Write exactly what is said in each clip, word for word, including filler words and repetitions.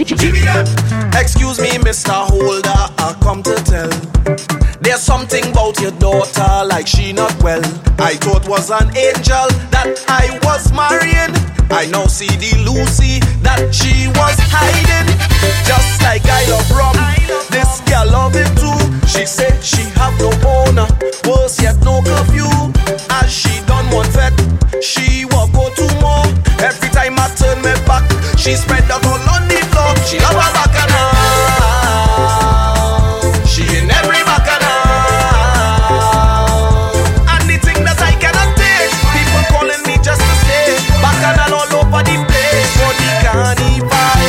Give me that. Excuse me, Mister Holder, I come to tell. There's something about your daughter, like she not well. I thought was an angel that I was marrying. I now see the Lucy that she was hiding. Just like I love rum, this girl love it too. She said she have no owner, worse yet no curfew. As she done one vet, she walk go two more. Every time I turn my back, she spread the whole on the floor. She love her bacchanal. She in every bacchanal. And the thing that I cannot take, people calling me just to say bacchanal all over the place for the carnival.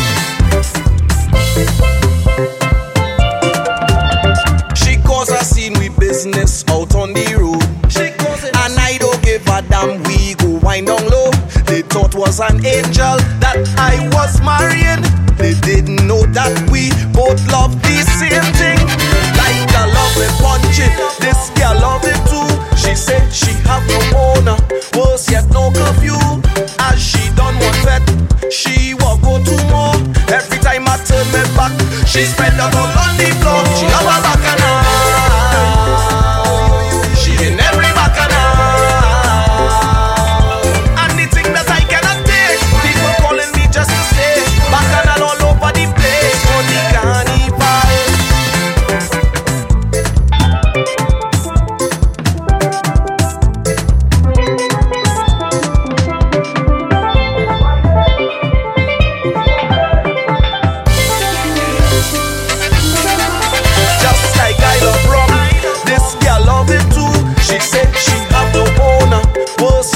She cause a scene with business out on the road. And I don't give a damn, we go wind down low. They thought was an angel that I was marrying. They didn't know that we both love the same thing. Like a love it punching, this girl love it too. She said she have no owner, worse yet no curfew. As she done one vet, she walk go two more. Every time I turn my back, she spread the whole on the floor. She love her bacchanal. She in every bacchanal. And the thing that I cannot take, people calling me just to say bacchanal all over the place for the carnival. Just like I love rum, this girl love it too. She said she have no owner, worse